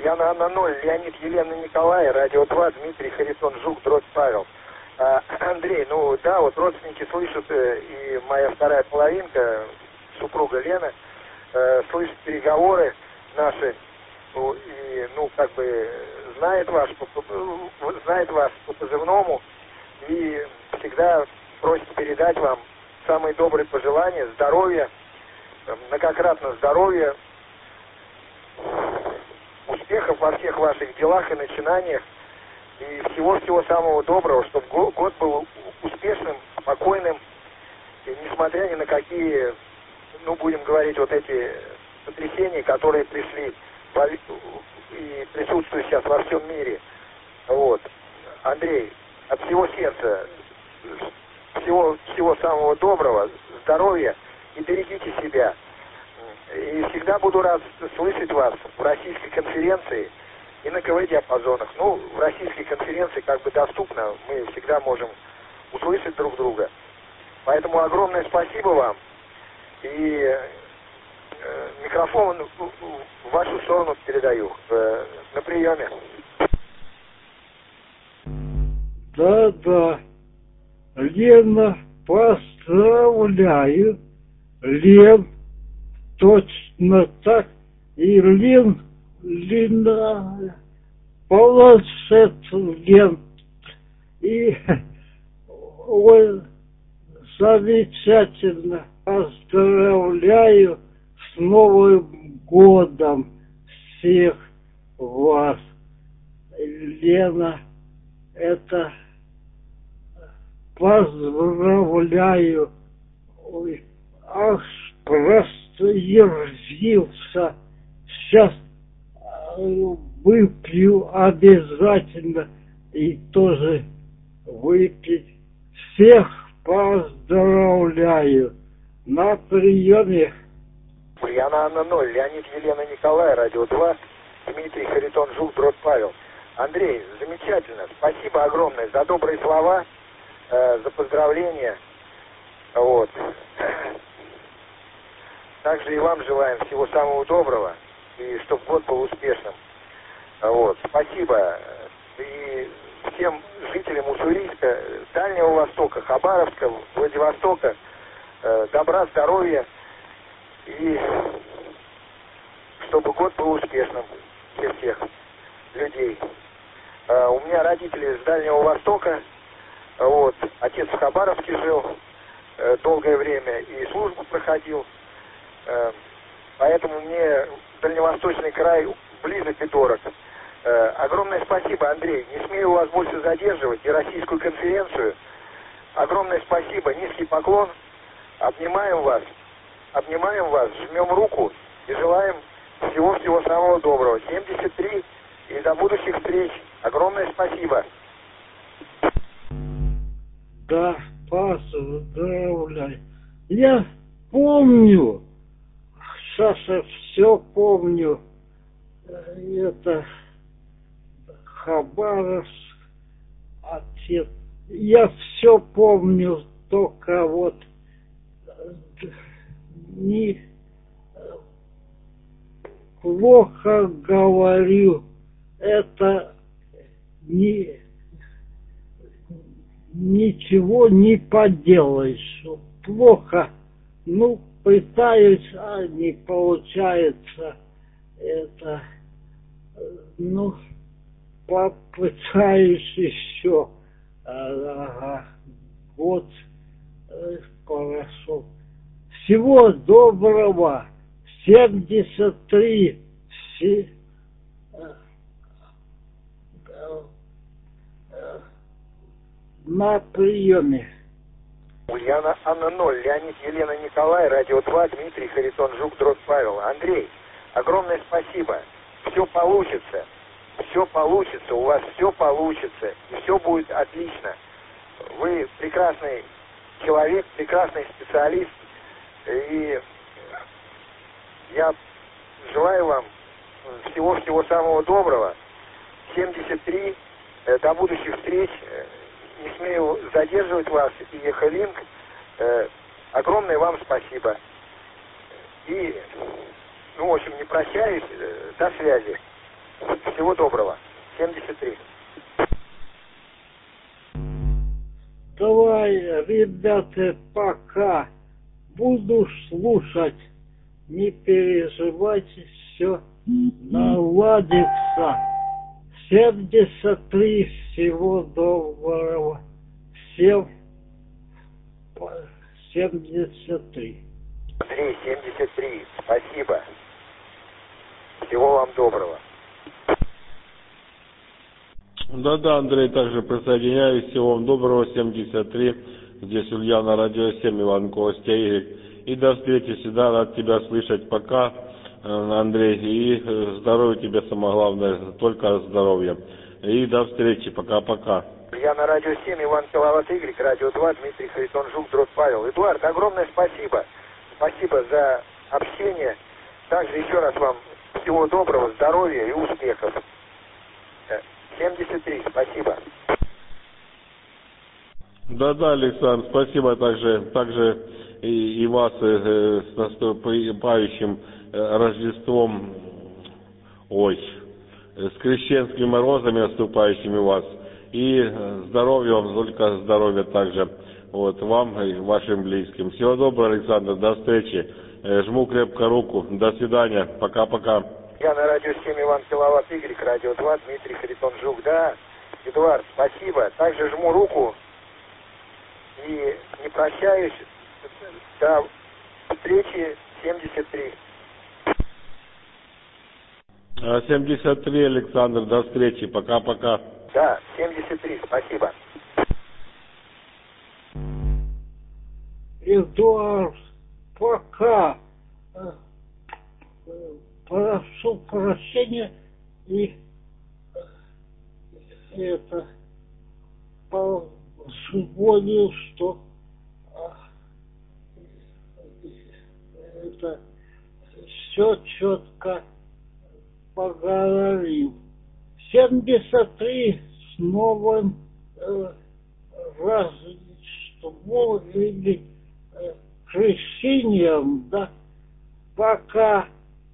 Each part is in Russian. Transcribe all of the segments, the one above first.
Ульяна Анна 0, Леонид, Елена, Николай, Радио 2, Дмитрий, Харитон, Жук, Дрозд, Павел. Андрей, ну да, вот родственники слышат, и моя вторая половинка, супруга Лена, слышит переговоры наши, ну, и, ну, как бы, знает вас по позывному, и всегда просит передать вам самые добрые пожелания, здоровья, многократно здоровья, успехов во всех ваших делах и начинаниях, и всего-всего самого доброго, чтобы год был успешным, спокойным, и несмотря ни на какие, ну, будем говорить, вот эти потрясения, которые пришли и присутствуют сейчас во всем мире. Вот. Андрей, от всего сердца, всего самого доброго, здоровья, и берегите себя. И всегда буду рад слышать вас в российской конференции и на КВ-диапазонах. Ну, в российской конференции как бы доступно, мы всегда можем услышать друг друга. Поэтому огромное спасибо вам. И микрофон в вашу сторону передаю. На приеме. Да. Лена, поздравляю. Лен, точно так. И Лена, молодец, Лен. И ой, замечательно. Поздравляю с Новым годом всех вас. Лена, это поздравляю. Ой, аж просто ерзился. Сейчас выпью обязательно и тоже выпить. Всех поздравляю. На приеме. Ульяна Анна 0, Леонид, Елена, Николай, Радио 2, Дмитрий, Харитон, Жук, Дрозд, Павел. Андрей, замечательно. Спасибо огромное за добрые слова, за поздравления. Вот. Также и вам желаем всего самого доброго, и чтобы год был успешным. Вот. Спасибо. И всем жителям Уссурийска, Дальнего Востока, Хабаровска, Владивостока, добра, здоровья, и чтобы год был успешным для всех людей. У меня родители с Дальнего Востока, вот, отец в Хабаровске жил долгое время и службу проходил, поэтому мне Дальневосточный край близок и дорог. Огромное спасибо, Андрей. Не смею вас больше задерживать и российскую конференцию. Огромное спасибо, низкий поклон. Обнимаем вас, жмем руку и желаем всего-всего самого доброго. 73 и до будущих встреч. Огромное спасибо. Да, поздравляю. Я помню, Саша, все помню. Это Хабаровск, отец. Я все помню, только вот не плохо говорю. Это ничего не поделаешь. Плохо. Ну, пытаюсь, а не получается. Это, ну, попытаюсь еще. Ага, год прошел. Всего доброго. 73. На приеме. Ульяна Анна 0, Леонид, Елена, Николай, Радио 2, Дмитрий, Харитон, Жук, Дрозд, Павел. Андрей, огромное спасибо. Все получится, у вас все получится, и все будет отлично. Вы прекрасный человек, прекрасный специалист, и я желаю вам всего-всего самого доброго. 73, до будущих встреч. Не смею задерживать вас, и Ехалинг. Огромное вам спасибо. И, ну, в общем, не прощаюсь. До связи. Всего доброго. 73. Давай, ребята, пока. Буду слушать. Не переживайте, все наладится. 73. Всего доброго. Всем 73. Андрей, 73. Спасибо. Всего вам доброго. Да, Андрей, также присоединяюсь. Всего вам доброго, 73. Здесь Ульяна, Радио 7, Иван Костя, Игорь. И до встречи, всегда рад тебя слышать. Пока, Андрей, и здоровья тебе, самое главное, только здоровья. И до встречи, пока-пока. Ульяна, Радио 7, Иван Киловатт, Игорь, Радио 2, Дмитрий Харитон Жук, Дрот Павел. Эдуард, огромное спасибо. Спасибо за общение. Также еще раз вам всего доброго, здоровья и успехов. 73, спасибо. Да, Александр, спасибо также и вас с наступающим Рождеством, с крещенскими морозами наступающими вас. И здоровья вам, только здоровья также, вам и вашим близким. Всего доброго, Александр, до встречи. Жму крепко руку, до свидания, пока-пока. Я на Радио 7, Иван Киловатт, Игорь, Радио 2, Дмитрий Харитон Жук. Да, Эдуард, спасибо. Также жму руку и не прощаюсь. До встречи. 73. 73, Александр, до встречи, пока-пока. Да, 73, спасибо. Эдуард, пока. Прошу прощения и позволил, что все четко поговорим. 73 с новым Рождеством или крещением, да, пока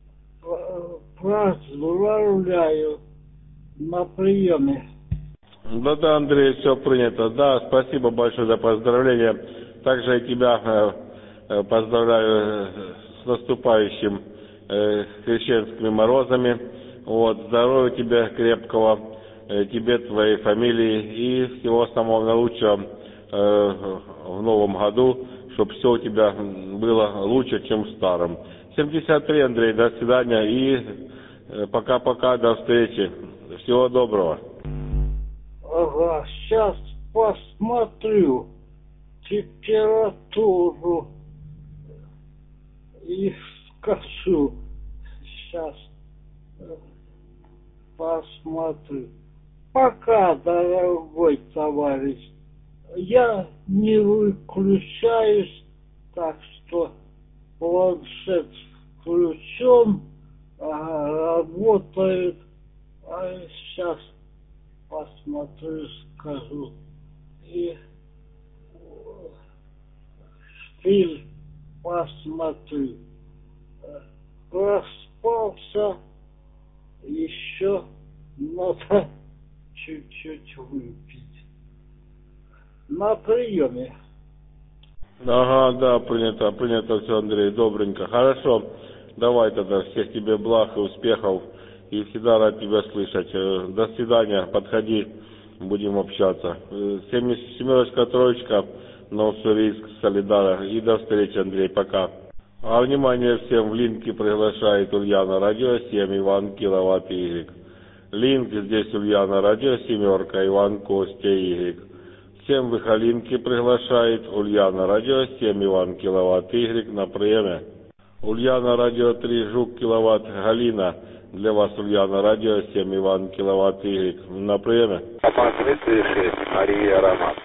поздравляю на приеме. Да, Андрей, все принято. Да, спасибо большое за поздравления. Также и тебя поздравляю с наступающим крещенскими морозами. Здоровья тебе крепкого, тебе, твоей фамилии и всего самого наилучшего в новом году, чтобы все у тебя было лучше, чем в старом. 73, Андрей, до свидания и пока-пока, до встречи. Всего доброго. Ага, сейчас посмотрю температуру и скажу. Сейчас посмотрю. Пока, дорогой товарищ. Я не выключаюсь, так что планшет включен, работает. А сейчас посмотрю, скажу. И фильм посмотрю. Проспался, еще надо чуть-чуть выпить. На приеме. Ага, да, принято все, Андрей, добренько. Хорошо, давай тогда, всех тебе благ и успехов, и всегда рад тебя слышать. До свидания, подходи, будем общаться. 7 троечка, Новоуссурийск, Солидара, и до встречи, Андрей, пока. А внимание всем, в линке приглашает Ульяна, Радио 7, Иван Киловатт, Игорь. Линк здесь Ульяна, Радио 7, Иван Костя, Игорь. Всем в Ихалинке приглашает Ульяна, Радио 7, Иван Киловатт, Игорь на приеме. Ульяна, Радио 3, Жук, Киловатт, Галина. Для вас Ульяна, Радио 7, Иван Киловатт, Игорь на приеме. Роман Дмитрий 6, Мария Роман.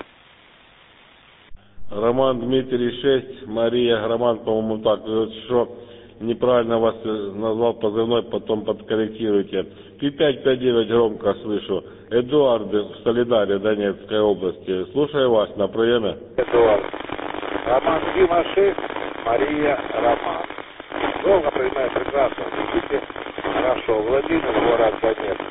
Роман Дмитрий 6, Мария Роман, по-моему, так, что неправильно вас назвал позывной, потом подкорректируйте. 5559 громко слышу. Эдуард в Солидаре, Донецкой области. Слушаю вас на приеме. Эдуард. Роман Дима 6, Мария Роман. Долго принимаю прекрасно. Видите? Хорошо. Владимир, город Донецк.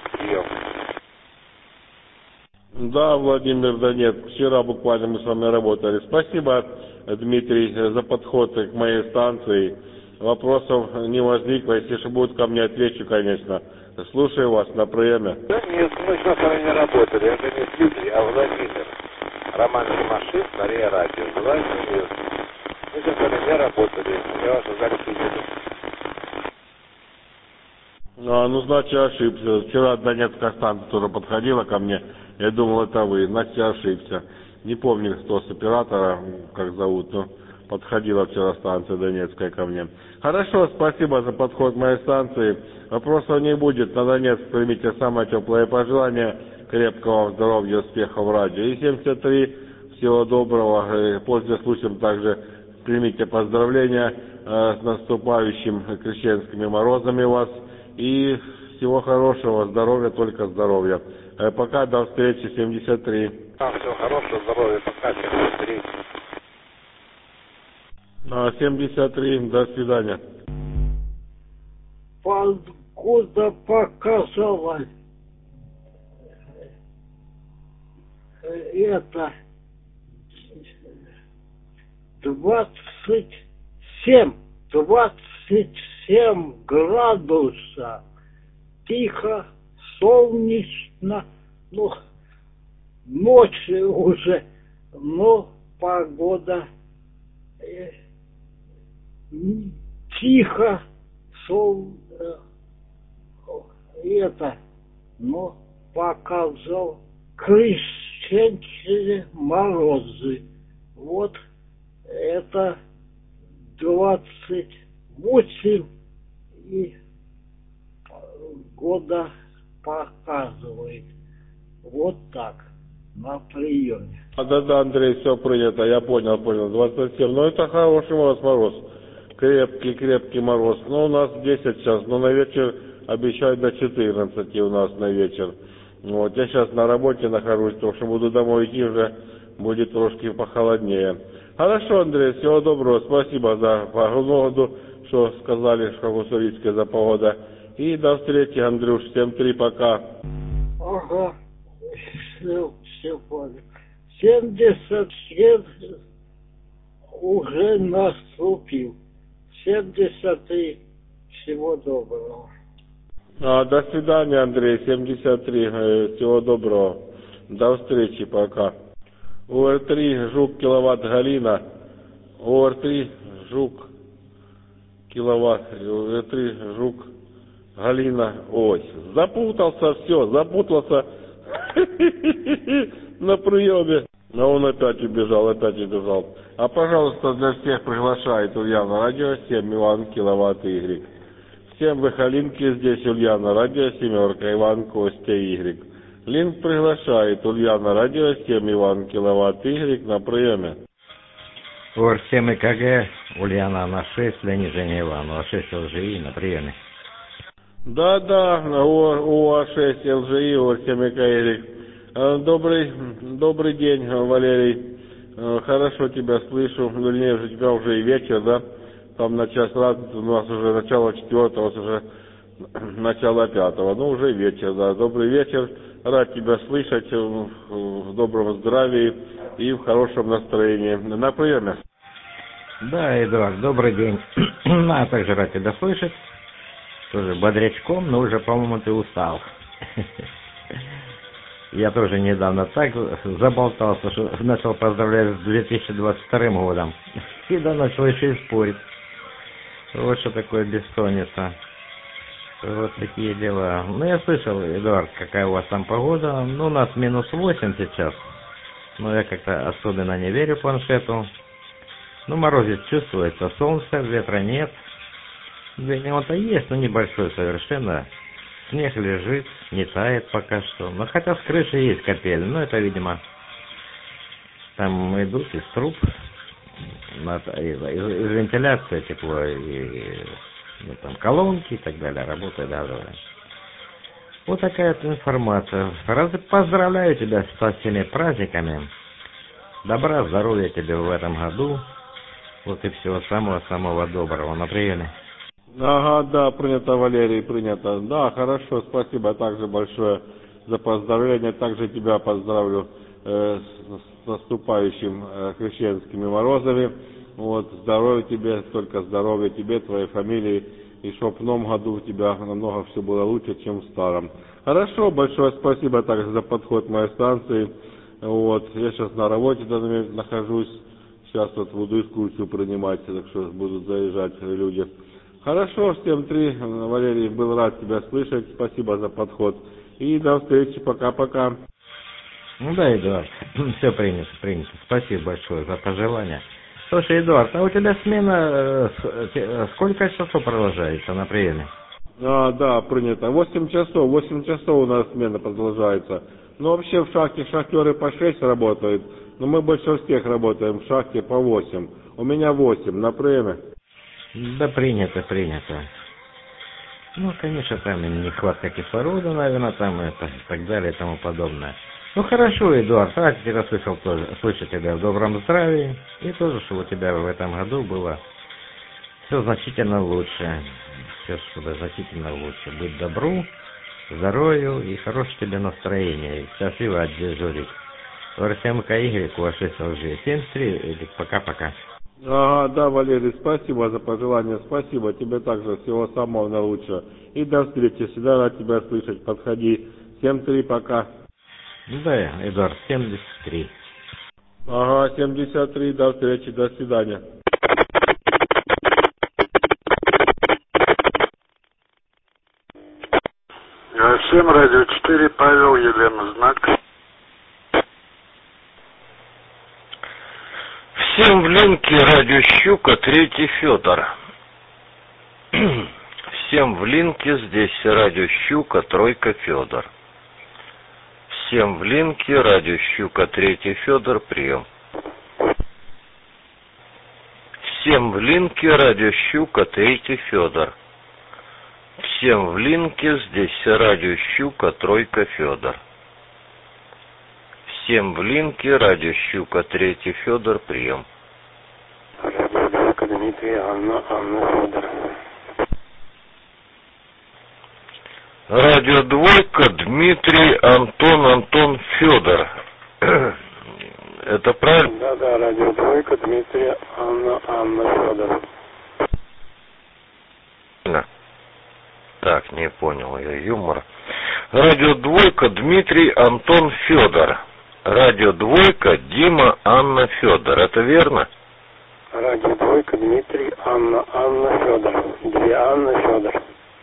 Да, Владимир Донецк. Вчера буквально мы с вами работали. Спасибо, Дмитрий, за подход к моей станции. Вопросов не возникло. Если же будут ко мне, отвечу, конечно. Слушаю вас на приеме. Да нет, мы с вами не работали. Это не Дмитрий, а Владимир. Роман Тимошев, Мария Радио. Владимир. Мы с вами не работали. Я вас узнали, что еду. Ну, значит, ошибся. Вчера Донецкая станция тоже подходила ко мне. Я думал, это вы. Значит, я ошибся. Не помню, кто с оператора, как зовут, но подходила вчера станция Донецкая ко мне. Хорошо, спасибо за подход к моей станции. Вопросов не будет. На Донецк примите самое теплое пожелание. Крепкого здоровья, успехов в радио. И 73. Всего доброго. Пользуясь случаем, также примите поздравления с наступающим крещенскими морозами вас. И всего хорошего, здоровья, только здоровья. Пока, до встречи, 73. Всего хорошего, здоровья, пока, 73. 73, до свидания. Погода показала это 27 градусов. Тихо, солнечно, ну, ночь уже, но погода тихо, но показал крещенские морозы. Вот это 28 и года показывает. Вот так, на приеме. Да, Андрей, все принято, я понял. 27. Ну, это хороший мороз. Крепкий мороз. Ну, у нас 10 сейчас, но на вечер обещают до 14 у нас на вечер. Вот, я сейчас на работе нахожусь, потому что буду домой идти, уже будет трошки похолоднее. Хорошо, Андрей, всего доброго, спасибо за погоду, что сказали, что в Уссурийске за погода. И до встречи, Андрюш, 7-3, пока. Ага, все понял. 77 уже наступил. 73, всего доброго. До свидания, Андрей, 73, всего доброго. До встречи, пока. УР-3, Жук, киловатт, Галина. УР-3, Жук, киловатт, УР-3, Жук, Галина. Ой, запутался на приеме. Но он опять убежал. А, пожалуйста, для всех приглашает Ульяна Радио 7, Иван, киловатт, Y. Всем выхолинки, здесь Ульяна Радио, 7, Иван, Костя, Y. Линк приглашает Ульяна Радио, 7, Иван, киловатт, Y на приеме. УР-7 ИКГ, Ульяна на 6, Леонид, Женя, Иван, УА-6 ЛЖИ на приеме. Да, УА-6 ЛЖИ, УР-7 ИКГ. Добрый день, Валерий. Хорошо тебя слышу. Вернее, у тебя уже и вечер, да? Там на час раз, у нас уже начало 4-го, у вас уже начало 5-го. Ну, уже вечер, да. Добрый вечер. Рад тебя слышать в добром здравии и в хорошем настроении. На приеме. Да, Эдуард, добрый день. А также рад тебя слышать. Тоже бодрячком, но уже, по-моему, ты устал. Я тоже недавно так заболтался, что начал поздравлять с 2022 годом. И да, начал еще и спорить. Вот что такое бессонница. Вот такие дела. Ну, я слышал, Эдуард, какая у вас там погода. Ну, у нас минус 8 сейчас. Но я как-то особенно не верю планшету. Ну, морозец чувствуется, солнце, ветра нет. Ветер-то есть, но небольшой совершенно. Снег лежит, не тает пока что. Но хотя с крыши есть капель. Но это, видимо, там идут из труб, из вентиляции тепло, и там колонки и так далее, работает газовая. Вот такая вот информация. Поздравляю тебя со всеми праздниками. Добра, здоровья тебе в этом году. Вот и всего самого-самого доброго. На приеме. Ага, да, принято, Валерий, принято. Да, хорошо, спасибо также большое за поздравления. Также тебя поздравлю с наступающим крещенскими морозами. Вот, здоровья тебе, только здоровья тебе, твоей фамилии, и чтоб в новом году у тебя намного все было лучше, чем в старом. Хорошо, большое спасибо также за подход к моей станции. Вот, я сейчас на работе в данный момент нахожусь, сейчас вот буду экскурсию принимать, так что будут заезжать люди. Хорошо, всем 3, Валерий, был рад тебя слышать, спасибо за подход, и до встречи, пока-пока. Ну да, Эдуард, все принято. Спасибо большое за пожелания. Слушай, Эдуард, а у тебя смена сколько часов продолжается на приеме? Да, принято. 8 часов у нас смена продолжается. Но вообще в шахте шахтеры по 6 работают, но мы больше всех работаем в шахте по 8. У меня 8 на приеме. Да, принято. Ну, конечно, там нехватка кислорода, наверное, там это, и так далее, и тому подобное. Ну, хорошо, Эдуард, рад тебя слышать тебя в добром здравии, и тоже, чтобы у тебя в этом году было все значительно лучше. Быть добру, здоровью и хорошего тебе настроения. И счастливо отдежурить. РСМК Y, УА6 ЛЖ 73, пока-пока. Ага, да, Валерий, спасибо за пожелания, спасибо. Тебе также всего самого наилучшего. И до встречи, всегда рад тебя слышать. Подходи. 7-3, пока. Да, Эдуард, 73. Ага, 73, до встречи, до свидания. Всем радио 4, Павел, Елена, знак. Всем в линке радио Щука, 3 Федор. Всем в линке здесь радио Щука, 3 Федор. Всем в линке радио Щука, 3 Федор, прием. Всем в линке радио Щука, 3 Федор. Всем в линке здесь радио Щука, 3 Федор. Всем в линке радио Щука, 3 Федор, прием. Радио Двойка, Дмитрий, Анна, Федор. Радио Двойка, Дмитрий, Антон, Федор. Это правильно? Да, радио Двойка, Дмитрий, Анна, Федор. Так, не понял я юмора. Радио Двойка, Дмитрий, Антон, Федор. Радио Двойка, Дима, Анна, Федор. Это верно? Радио Двойка, Дмитрий, Анна, Федор. 2 Анны, Федор.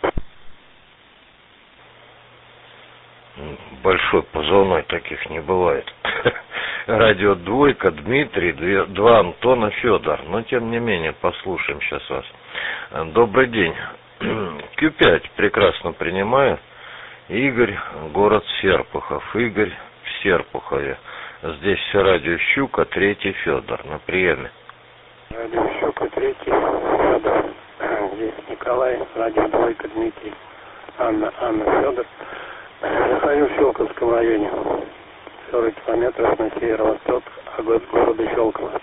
Большой позывной, таких не бывает. Радио Двойка, Дмитрий, 2 Антона, Федор. Но тем не менее, послушаем сейчас вас. Добрый день. Q5 прекрасно принимаю. Игорь, город Серпухов. Игорь в Серпухове. Здесь радио Щука, 3 Федор. На приеме. Радио Щука, 3 Федор. Здесь Николай, радио Двойка, Дмитрий, Анна, Федор. Нахожусь в Щелковском районе. 40 километров на северо-восток от города Щелково.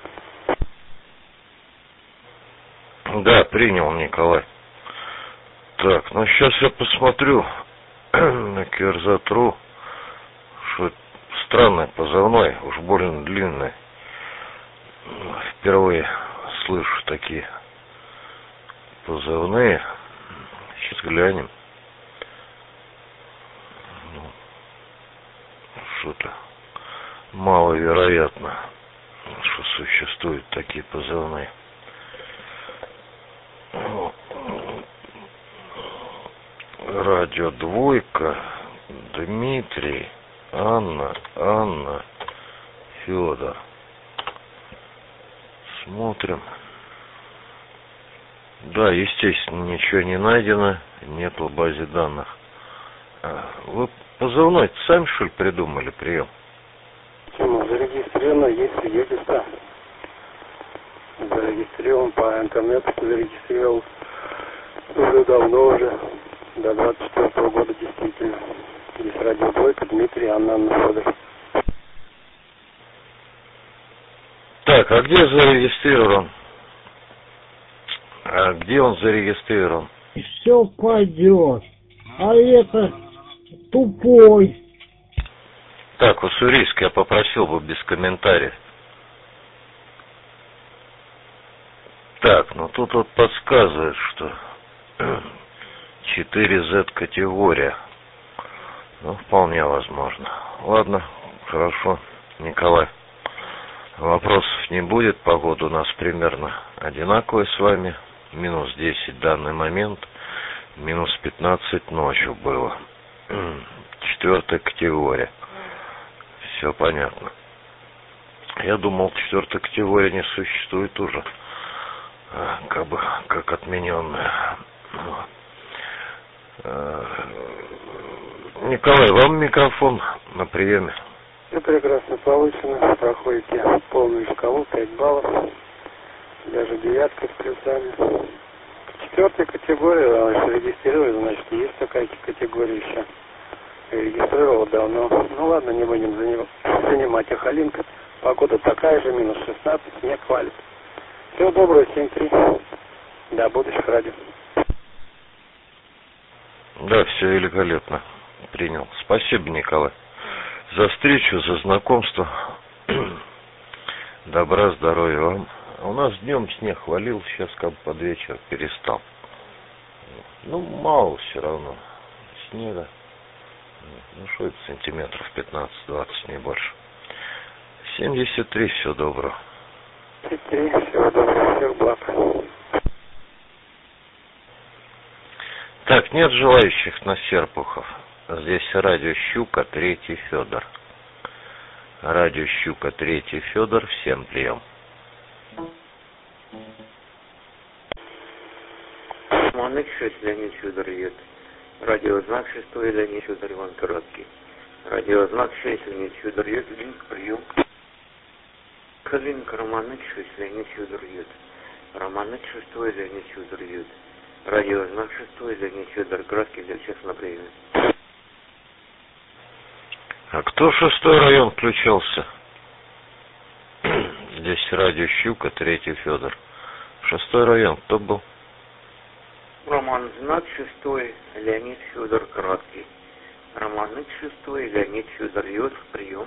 Да, принял, Николай. Так, ну сейчас я посмотрю на Кирзатру, что странный позывной, уж больно длинный. Впервые слышу такие позывные. Сейчас глянем. Что-то маловероятно, что существуют такие позывные. Радио Двойка, Дмитрий, Анна, Федор. Смотрим. Да, естественно, ничего не найдено, нет в базе данных. Вы позывной сами, что ли, придумали прием? Зарегистрировано, есть свидетельство. Зарегистрирован по интернету, зарегистрировал уже давно уже. До 24 года действительно. Здесь радио Двойка, Дмитрий, Анна, Федор. Так, а где зарегистрирован? А где он зарегистрирован? Все пойдет. А это тупой Так, Уссурийск, я попросил бы без комментариев. Так, ну тут вот подсказывает, что 4Z категория. Ну, вполне возможно. Ладно, хорошо, Николай. Вопросов не будет. Погода у нас примерно одинаковая с вами. Минус 10 в данный момент. Минус 15 ночью было. 4 категория. Все понятно. Я думал, 4 категория не существует уже. Как бы, как отмененная. Николай, вам микрофон на приеме. Все прекрасно получено. Проходите полную шкалу, 5 баллов. Даже 9 с плюсами. 4 категория, регистрирую, значит, есть такая категория еще. Регистрировал давно. Ну ладно, не будем занимать Ахалинка. Погода такая же, минус 16, снег валит. Всего доброго, 7-3. До будущих радио. Да, все великолепно. Принял. Спасибо, Николай. За встречу, за знакомство. Добра, здоровья вам. У нас днем снег валил, сейчас как бы под вечер перестал. Ну, мало все равно снега. Ну, что это, сантиметров 15-20, не больше. 73, всего доброго. 73, всего доброго, всех благ. Так, нет желающих на Серпухов. Здесь радио Щука, 3-й Федор. Радио Щука, 3-й Федор, всем прием. Манек 6, Леонид Федор едет. Радиознак 6, Леонид Федор, Иван Короткий. Радиознак 6, Леонид Федор едет, Линк, прием. Калинка, Романек 6, Леонид Федор едет. Романек 6, Леонид Федор едет. Радиознак 6, Леонид Федор, Краски, для всех на приеме. А кто 6-й район включался? Здесь радио Щука, 3-й Федор. 6-й район, кто был? Роман Знак 6, Леонид Федор, Краткий. Романек 6, Леонид Федор, Йод, прием.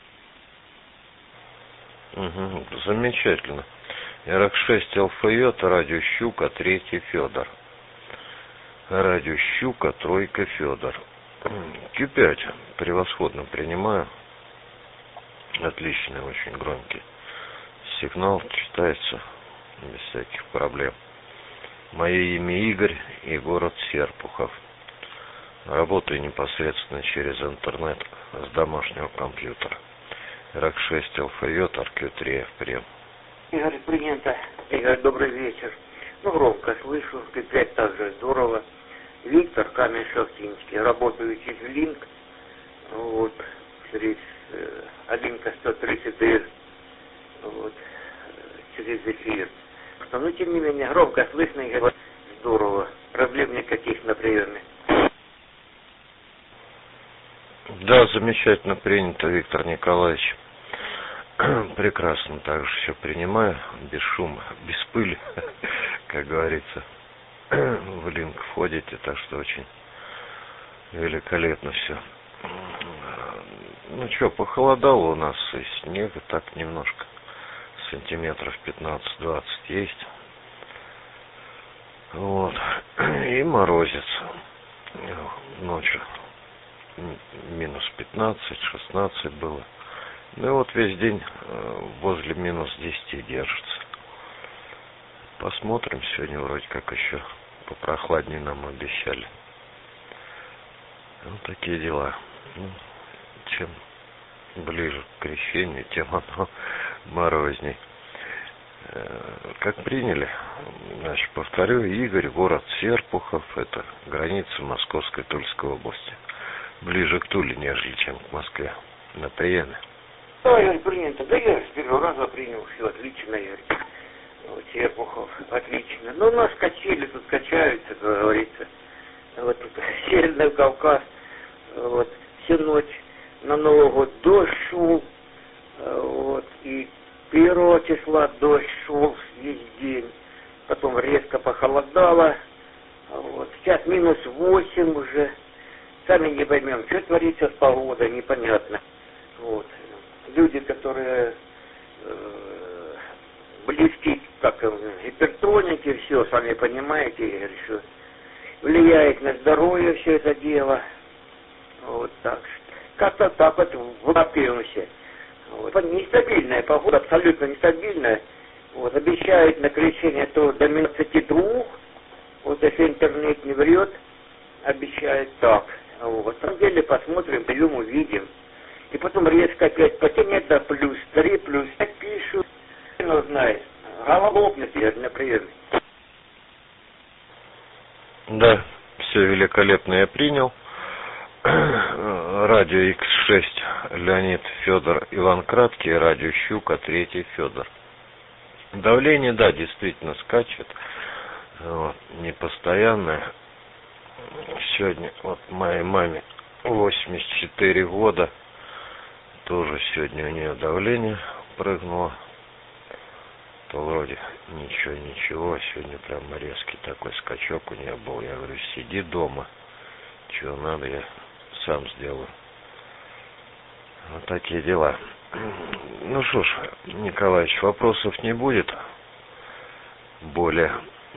Угу, замечательно. РХ-6 ЛФЙ, радио Щука, 3-й Федор. Радио Щука, 3-ка Федор. Q5 превосходно принимаю. Отличный, очень громкий сигнал, читается без всяких проблем. Мое имя Игорь и город Серпухов. Работаю непосредственно через интернет с домашнего компьютера. РХ-6 ЛФЙ, РК3 прием. Игорь, принято. Игорь, добрый вечер. Ну, громко слышу, Q5 также здорово. Виктор, Камень-Шахтинский, работаю через Линк. Вот, через Алинка 130Р. Вот, через эфир. Но тем не менее, громко слышно, Игорь, здорово. Проблем никаких на приеме. Да, замечательно принято, Виктор Николаевич. Прекрасно также все принимаю, без шума, без пыли, как говорится. В Линк входите, так что очень великолепно все. Ну что, похолодало у нас, и снега так немножко, сантиметров 15-20 есть. Вот. И морозец. Ночью минус 15-16 было. Ну и вот весь день возле минус 10 держится. Посмотрим, сегодня вроде как еще попрохладнее нам обещали. Вот такие дела. Ну, чем ближе к крещению, тем оно морозней. Как приняли, значит, повторю, Игорь, город Серпухов, это граница Московской Тульской области. Ближе к Туле, нежели чем к Москве. На приеме. Да, Игорь, принято. Да я с первого раза принял, все отлично, Игорь. Вот, Серпухов, отлично. Ну, у нас качели тут качаются, как говорится. Вот тут Северный Кавказ, вот, всю ночь на Новый год дождь шел, вот, и 1 числа дождь шел весь день, потом резко похолодало, вот, сейчас минус 8 уже, сами не поймем, что творится с погодой, непонятно. Вот. Люди, которые близки как гипертоники, все, сами понимаете, Игорь, что влияет на здоровье все это дело. Вот так. Как-то так вот вылапиваемся. Вот. Нестабильная погода, абсолютно нестабильная. Вот. Обещают на крещение то до 22. Вот если интернет не врет, обещает так. Вот. На самом деле посмотрим, пойдем увидим. И потом резко опять потянет до плюс 3, плюс 5 пишут. Ну, знает. Голова лопнет, например. Да, все великолепно я принял. Радио X6 Леонид Федор Иван Краткий, радио Щука 3 Федор. Давление, да, действительно скачет. Вот, непостоянное. Сегодня вот моей маме 84 года. Тоже сегодня у нее давление прыгнуло. То вроде ничего. Сегодня прямо резкий такой скачок у нее был. Я говорю, сиди дома. Чего надо, я сам сделаю. Вот такие дела. Ну что ж, Николаевич, вопросов не будет. Более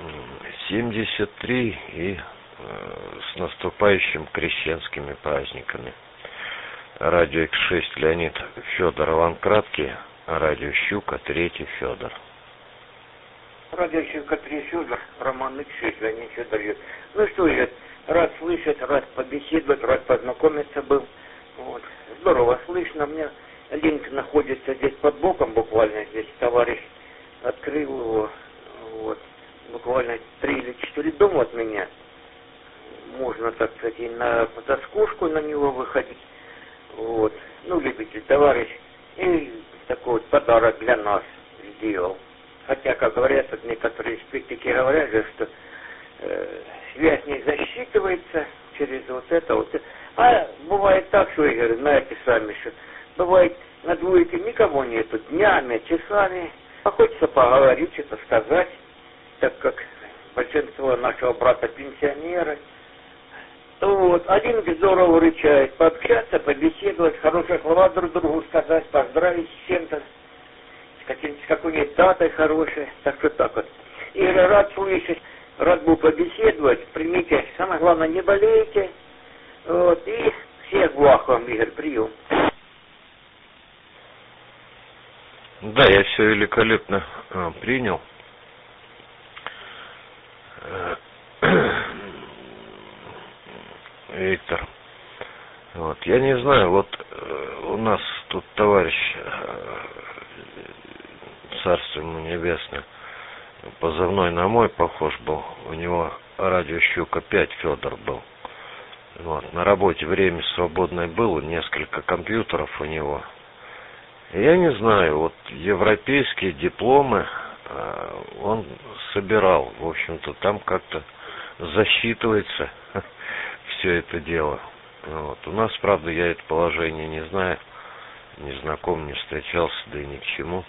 73 и с наступающими крещенскими праздниками. Радио X6 Леонид Федор Иван Краткий, радио Щука 3 Федор. Радио Щука 3 Федор, Роман X6 Леонид Федор. Ну что я, рад слышать, рад побеседовать, рад познакомиться был. Вот. Здорово слышно. У меня линк находится здесь под боком, буквально здесь товарищ открыл его. Вот. Буквально 3 или 4 дома от меня. Можно, так сказать, и на потаскушку на него выходить. Вот. Ну, любитель товарищ. И такой вот подарок для нас сделал. Хотя, как говорят, вот некоторые спектики говорят, что связь не засчитывается через вот это вот. А бывает так, что, Игорь, знаете сами, что бывает на двойке никого нету, днями, часами. А хочется поговорить, что-то сказать, так как большинство нашего брата пенсионеры. Вот, один здорово рычает, пообщаться, побеседовать, хорошие слова друг другу сказать, поздравить с чем-то, с какой-нибудь датой хорошей, так что так вот. И рад слышать, рад был побеседовать, примите, самое главное, не болейте, вот, и всех благ вам, Игорь, прием. Да, я все великолепно принял. Виктор, вот, я не знаю, вот у нас тут товарищ, царство ему небесное, позывной на мой похож был, у него радио Щука 5 Федор был. Вот, на работе время свободное было, несколько компьютеров у него. Я не знаю, вот европейские дипломы он собирал, в общем-то, там как-то засчитывается все это дело. Вот. У нас, правда, я это положение не знаю, не знаком, не встречался, да и ни к чему.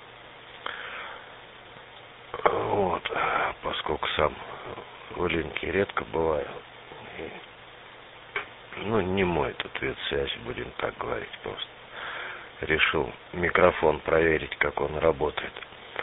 Вот. Поскольку сам в Линке редко бываю. И, ну, не мой этот вид связи, будем так говорить просто. Решил микрофон проверить, как он работает.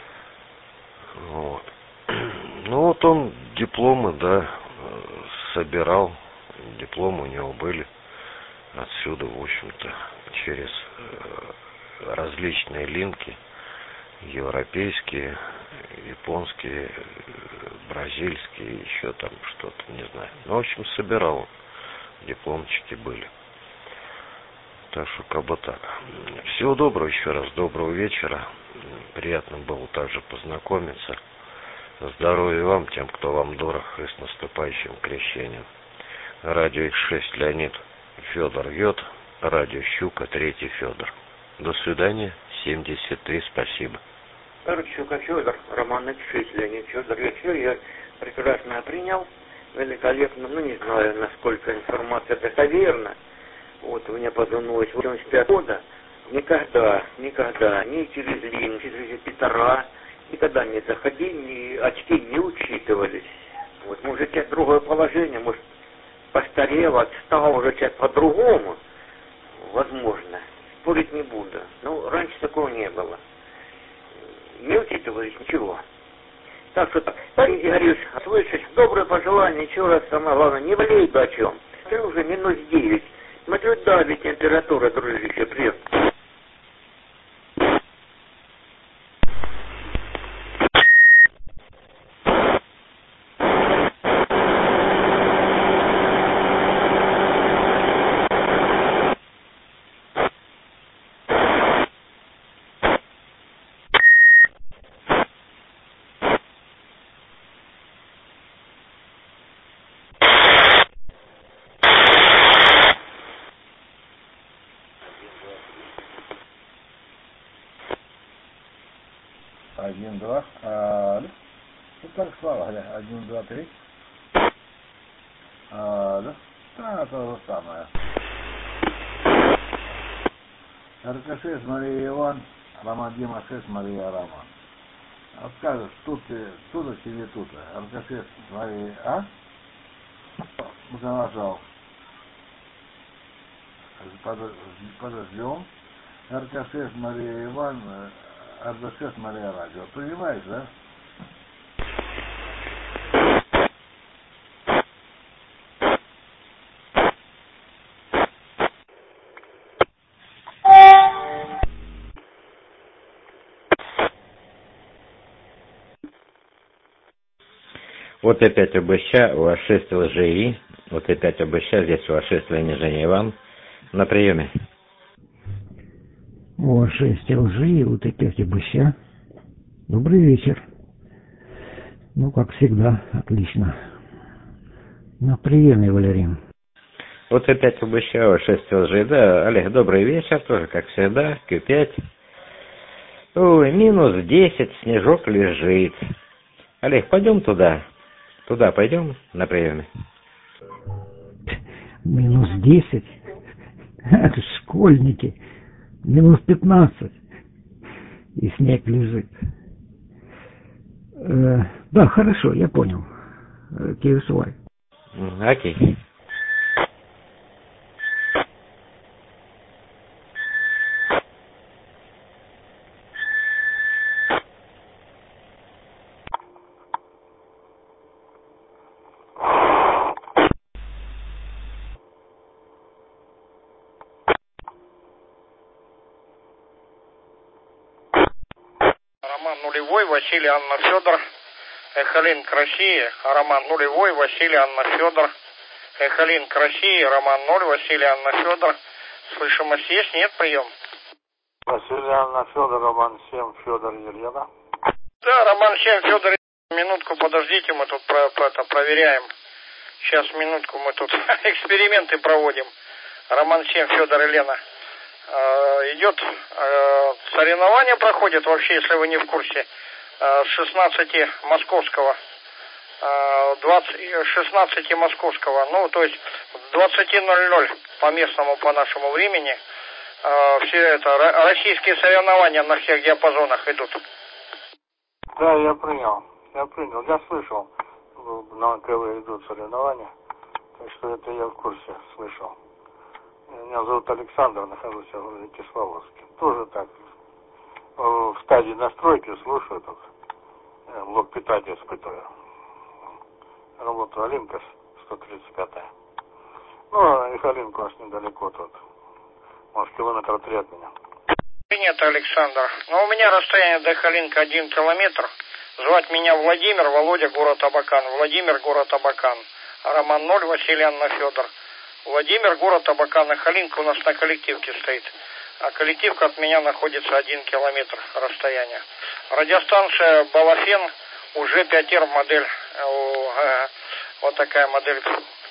Вот. Ну вот он дипломы, да, собирал. Дипломы у него были отсюда, в общем-то, через различные линки. Европейские, японские, бразильские, еще там что-то, не знаю. Ну, в общем, собирал. Дипломчики были. Так что, как бы так. Всего доброго еще раз, доброго вечера. Приятно было также познакомиться. Здоровья вам, тем, кто вам дорог, и с наступающим крещением. Радио X6 Леонид Федор Йод, радио Щука 3 Федор. До свидания, 73, спасибо. Щука Федор, Роман X6 Леонид Федор. Я прекрасно принял, великолепно, ну не знаю, насколько информация достоверна. Вот у меня подумалось, 85 года никогда, ни через лин, ни через репетитора, никогда не заходили, ни очки не учитывались. Вот, может, сейчас другое положение, может, постарел, отстал, уже сейчас по-другому, возможно. спорить не буду. Ну, раньше такого не было. Не учитывались ничего. Так что, Борис Игоревич, слышишь, доброе пожелание, еще раз, самое главное, не влей бы о чем. Ты уже -9. Смотрю, давит температура, дружище, привет. Один, два. Ну, так слава, 1, 2, 3. Да, то же самое. РК-6 Мария Иван, Роман Дима 6 Мария Роман. А скажешь, тут или не тут? РК-6 Мария, а? Нажал. Подождем. РК-6 Мария Иван, РК-6 Мария Радио. Понимаешь, да? Вот опять ОБЩ, у вас 6 ЛЖИ, вот опять ОБЩ, здесь у вас 6 Ленижение Иван, на приеме. У вас 6 ЛЖИ, вот опять ОБЩ. Добрый вечер. Ну, как всегда, отлично. На приеме, Валерий. Вот опять ОБЩ, у вас 6 ЛЖИ, да, Олег, добрый вечер, тоже как всегда, Q5. Ой, -10, снежок лежит. Олег, пойдем туда. Туда пойдем на приеме. -10? Это ж школьники. -15. И снег лежит. Да, хорошо, я понял. KSY. Окей. Роман нулевой, Василий, Анна, Федор. Эхолинк России, Роман нулевой, Василий, Анна, Федор. Эхолинк России, Роман 0, Василий, Анна, Федор. Слышимость есть? Нет, прием? Василий, Анна, Федор, Роман 7, Федор, Елена. Да, Роман 7, Федор, минутку подождите, мы тут проверяем. Сейчас, минутку, мы тут эксперименты проводим. Роман 7, Федор, Елена. Идет соревнование проходит, вообще, если вы не в курсе, с 16 московского, 16 московского, ну, то есть 20:00 по местному, по нашему времени, все это, российские соревнования на всех диапазонах идут. Да, я принял, я слышал, на КВ идут соревнования, так что это я в курсе слышал. Меня зовут Александр, нахожусь в городе Кисловодске. Тоже так, в стадии настройки слушаю тут, блок питания испытываю. Работаю Олимпос 135. Ну, их Олимп у нас недалеко тут, может, километра 3 от меня. Принято, Александр. Но у меня расстояние до Халинка 1 километр. Звать меня Владимир, Володя, город Абакан. Владимир, город Абакан. Роман 0, Василий, Анна, Федор. Владимир, город Абакан. И Халинка у нас на коллективке стоит. А коллективка от меня находится 1 километр расстояния. Радиостанция Балафен, уже 5R модель. Вот такая модель.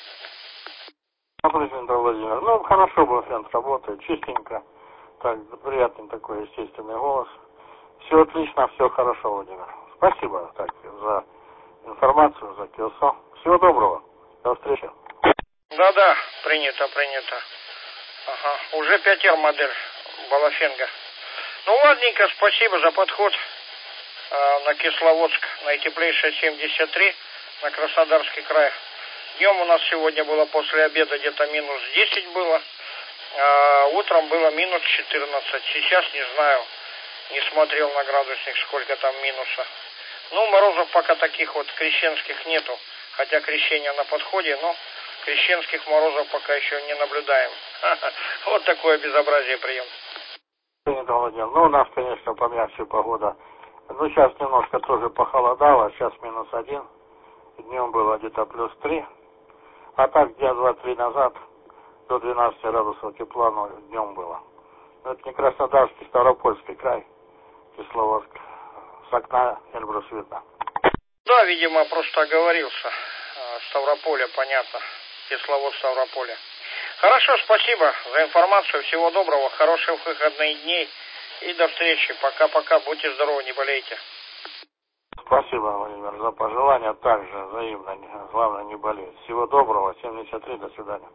Владимир. Ну, хорошо, Балафен работает, чистенько. Так, приятный такой естественный голос. Все отлично, все хорошо, Владимир. Спасибо так, за информацию, за КСО. Всего доброго. До встречи. Да, принято. Ага, уже 5R модель Балафенга. Ну, ладненько, спасибо за подход на Кисловодск, на теплейшее 73, на Краснодарский край. Днем у нас сегодня было после обеда где-то -10 было. Утром было минус 14. Сейчас не знаю. Не смотрел на градусник, сколько там минуса. Ну, морозов пока таких вот крещенских нету. Хотя крещение на подходе, но крещенских морозов пока еще не наблюдаем. Вот такое безобразие прием. Ну, у нас, конечно, помягче погода. Ну, сейчас немножко тоже похолодало. Сейчас -1. Днем было где-то +3. А так, дня 2-3 назад до 12 градусов тепла, но днем было. Но это не Краснодарский, Ставропольский край, Кисловодск. С окна Эльбрус видно. Да, видимо, просто оговорился. Ставрополя, понятно. Кисловод, Ставрополя. Хорошо, спасибо за информацию. Всего доброго, хороших выходных дней. И до встречи. Пока-пока. Будьте здоровы, не болейте. Спасибо, Владимир, за пожелания. Также взаимно. Главное, не болеть. Всего доброго. 73. До свидания.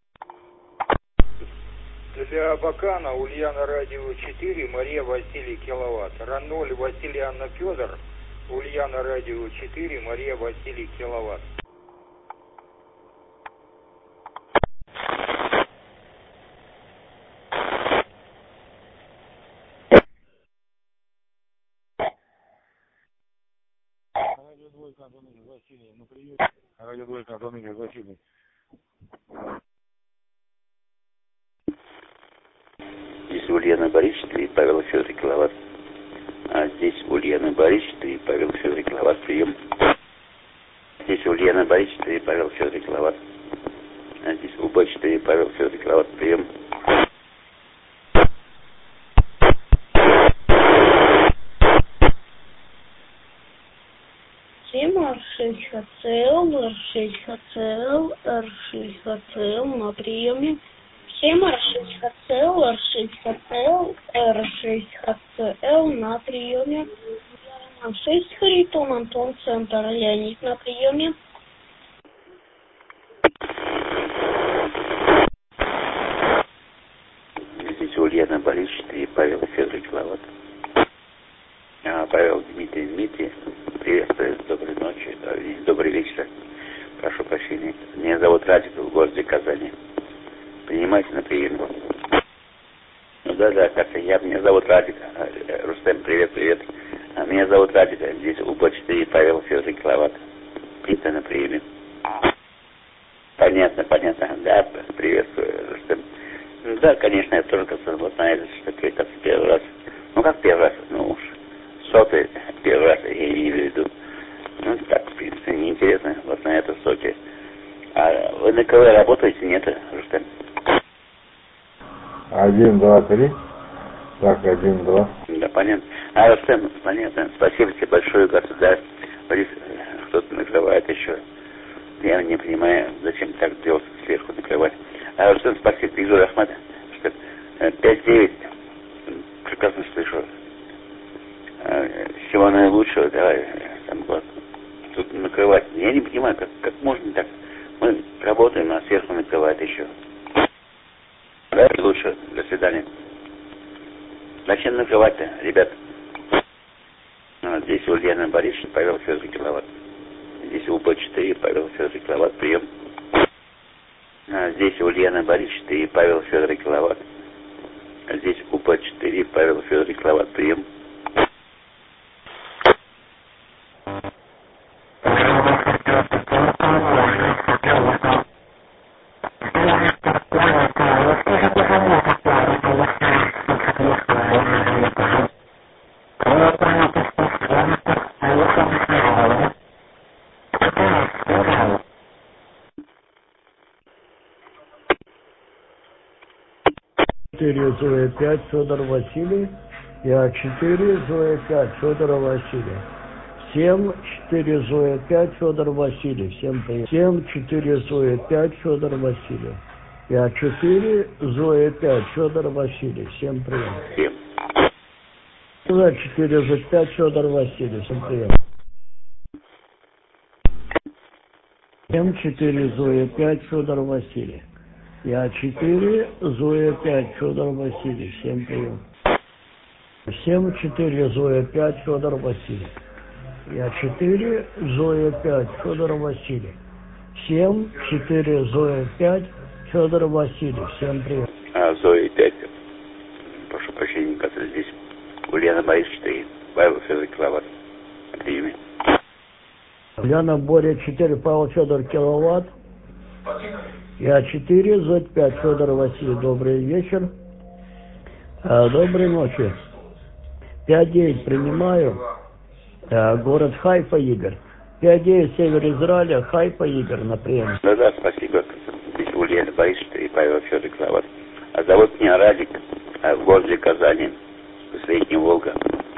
Для Абакана, Ульяна Радио 4, Мария Василий киловатт. Раноль Василий Анна Федор, Ульяна Радио 4, Мария Василий киловатт. Радио двойка, Антон Игорь Василий. Ну, привет. Радио двойка, Антон Игорь Василий. Здесь Ульяна Борисович, 3, Павел Федорович киловатт. А здесь Ульяна Борисович, 3, Павел Федорович киловатт, прием. Здесь Ульяна Борисович, 3, Павел Федорович киловатт. А здесь УБ-4, Павел Федорович киловатт, прием. R6HCL, R6HCL, R6HCL на приеме. 7 R6HCL, R6HCL, R6HCL на приеме. 6 Харитон, Антон, Центр, Леонид на приеме. Здесь Ульяна Борисович, 3, Павел Федорович киловатт. Павел Дмитрий, приветствую, доброй ночи, добрый вечер, прошу прощения. Меня зовут Радик, в городе Казани. Принимайте на прием. Ну да, как-то меня зовут Радик. Рустем, привет. Меня зовут Радик, здесь УБ-4, Павел Федорович киловатт. Принято на приеме. Понятно, да, приветствую, Рустем. Ну да, конечно, я тоже, вот на это, что это первый раз. Ну как первый раз, ну уж. Сотый первый раз, я имею в виду. Ну так, в принципе, неинтересно, вот на это соте. А вы на КВ работаете, нет, Рустем? 1, 2, 3. Так, 1, 2. Да, понятно. Рустем, понятно. Спасибо тебе большое, государь. Борис, кто-то накрывает еще. Я не понимаю, зачем так делать, сверху накрывать. Рустем, спасибо. Игорь Ахмад. 5-9. Прекрасно слышу. Всего наилучшего, давай, тут накрывать. Я не понимаю, как можно так. Мы работаем, а сверху накрывает еще. Да, лучше. До свидания. Зачем накрывать-то, ребят? Здесь Ульяна Борисович, Павел Федорович киловатт. Здесь УБ-4, Павел Федорович киловатт, прием. Здесь Ульяна Борисович, 4, Павел Федорович киловатт. Здесь УБ-4, Павел Федорович киловатт, прием. Зоя 5, Федор Василий. Я 4, Зоя 5, Федор Василий. 7, 4, Зоя 5, Федор Василий. Всем привет. 7, 4, Зоя 5, Федор Василий. Я 4, Зоя 5, Федор Василий. Всем привет. 4, Зоя 5, Федор Василий. Всем привет. 7, 4, Зоя 5, Федор Василий. Я 4, Зоя 5, Федор Василий. Всем привет. 7, 4, Зоя 5, Федор Василий. Я 4, Зоя 5, Федор Василий. 7, 4, Зоя 5, Федор Василий. Всем привет. Зои 5. Прошу прощения, который здесь. Ульяна Борис 4. Павел Федор киловатт. Приеми. Ульяна Боря 4, Павел Федор киловатт. Я 4, Зодь 5, Федор Василий. Добрый вечер. Доброй ночи. 5-9 принимаю. Город Хайфа, Игорь. 5-9, север Израиля, Хайфа, Игорь, на прием. Да, спасибо. Здесь Ульяна Борис 4, Павел Федор киловатт. А зовут меня Радик, в городе Казани, Средняя Волга.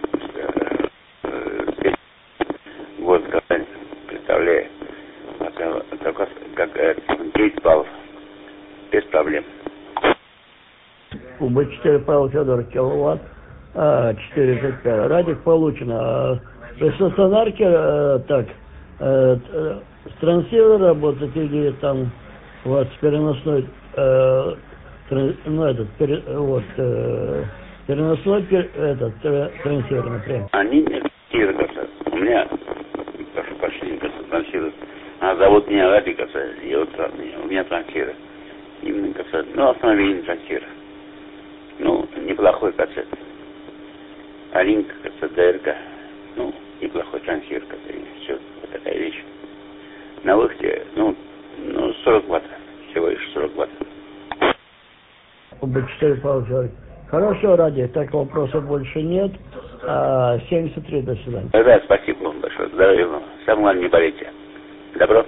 Город Казань, представляю. Только как Гейт Павел, без проблем. УБ-4 Павел Федор киловатт, 4,5. Радик получено. При стационарке так, с трансивера работать или там у вас переносной, переносной трансивер, например. Они не трансивер, у меня, прошу прощения, трансивер. Зовут меня Радик, у меня трансивер. Именно кассет, основание трансивер. Неплохой кассет. Алинка, кассет ДРК. Неплохой трансивер, все, вот такая вещь. На выходе, 40 ватт, всего лишь 40 ватт. УБ-4 Павел Федорович. Хорошо, Ради, так вопросов больше нет. 73, до свидания. Да, спасибо вам большое. Здоровья вам. Самое главное, не болейте. Добро.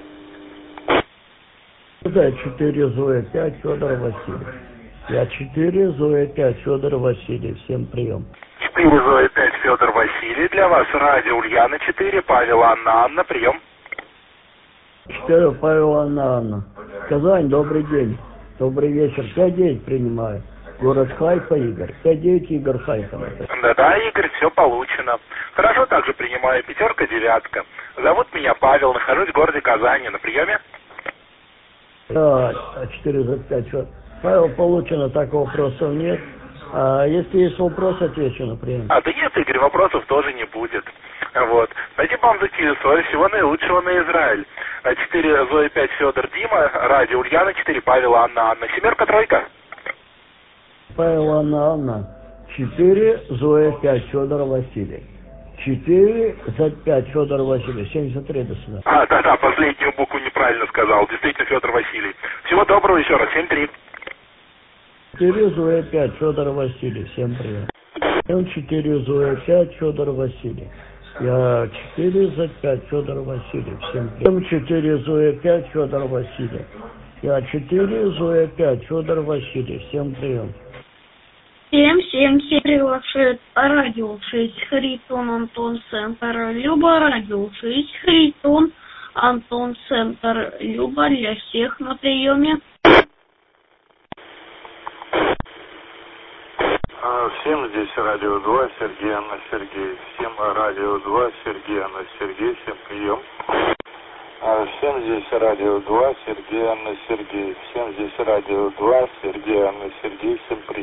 Да, 4, Зоя 5, Федор Василий. Я 4, Зоя 5, Федор Василий. Всем прием. 4, Зоя 5, Федор Василий. Для вас радио Ульяна 4, Павел Анна, прием. 4, Павел Анна. Казань, добрый день. Добрый вечер. 5-9 принимаю. Город Хайфа, Игорь. 5-9, Игорь Хайфа. Да, Игорь, все получено. Хорошо, также принимаю 5-9. Зовут меня Павел, нахожусь в городе Казани. На приеме? Да, 4 за 5. Павел, получено, так вопросов нет. Если есть вопрос, отвечу на прием. Да нет, Игорь, вопросов тоже не будет. Вот. Спасибо вам за телефон. Всего наилучшего на Израиль. 4, Зоя 5, Федор Дима. Радио Ульяна 4, Павел Анна. 7-3. Павел Анна. 4, Зоя 5, Федор Василий. 4 за 5, Федор Василий. 73, до свидания. Да, последнюю букву неправильно сказал. Действительно, Федор Василий. Всего доброго еще раз. 7-3. 4, Зоя 5, Федор Василий. Всем привет. 4, Зоя 5, Федор Василий. Я 4 за 5, Федор Василий. Всем привет. 4, Зоя 5, Федор Василий. Я 4, Зоя 5, Федор Василий. Всем прием. 7 приглашает радио 6, Харитон, Антон, Центр, Люба, радио 6, Харитон, Антон, Центр, Люба, для всех на приеме. Всем здесь радио 2, Сергей, Анна, Сергей. Всем радио 2, Сергей, Анна, Сергей. Всем прием. Всем здесь радио 2, Сергей, Анна, Сергей. Всем здесь радио 2, Сергей, Анна, Сергей. Всем прием.